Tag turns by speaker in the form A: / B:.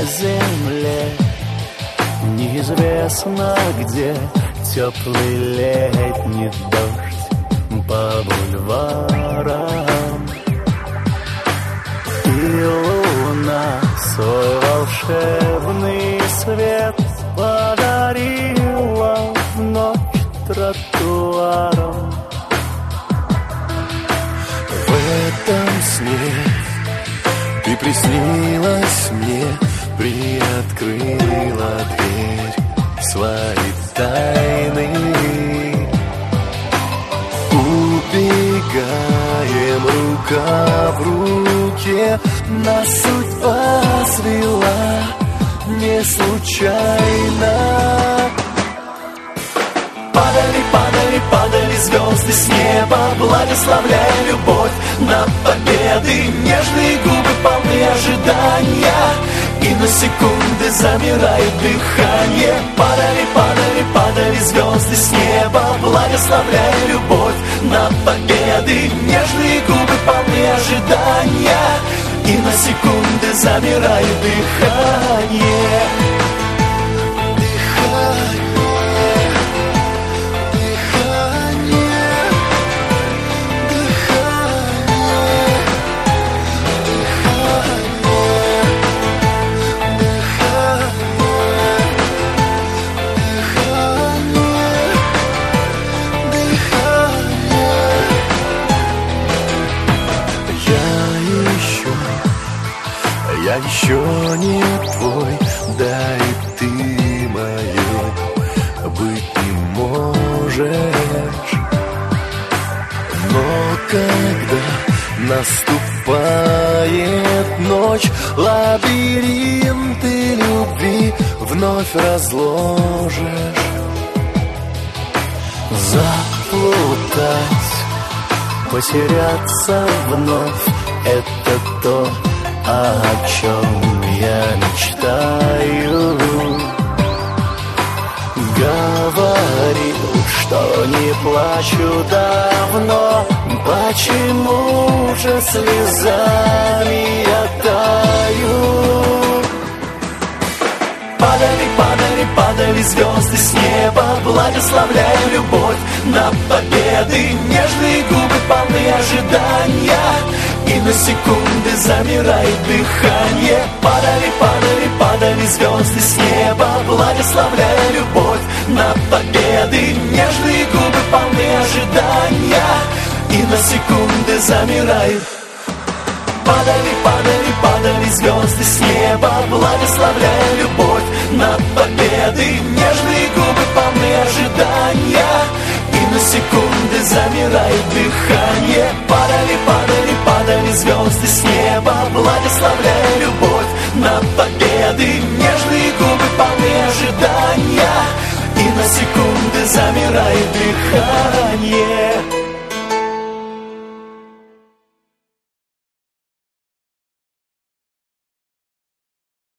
A: земле, неизвестно где теплый летний дождь по бульварам. И луна свой волшебный свет подарила в ночь тротуарам. В этом сне ты приснилась мне, приоткрыла дверь свои тайны. Убегаем рука в руке, нас судьба свела не случайно. Падали, падали, падали звезды с неба, благословляя любовь на победы. Нежные губы полны ожидания, и на секунды замирает дыхание. Падали, падали, падали звезды с неба, благословляя любовь на победы. Нежные губы полны ожидания, и на секунды замирает дыхание. Я еще не твой, да и ты моей быть не можешь. Но когда наступает ночь, лабиринты любви вновь разложишь. Заплутать, потеряться вновь — это то, о чем я мечтаю. Говорил, что не плачу давно, почему же слезами я таю? Падали, падали, падали звезды с неба, благословляя любовь на победы. Нежные губы полны ожидания, и на секунды замирает дыхание. Падали, падали, падали звезды с неба, благословляя любовь на победы. Нежные губы полны ожидания, и на секунды замирает. Падали, падали, падали звезды с неба, благословляя любовь на победы. Нежные губы полны ожидания, и на секунды замирает дыхание. Падали, падали, падали звезды с неба, благословляя любовь на победы. Нежные губы полны ожидания, и на секунды замирает дыхание.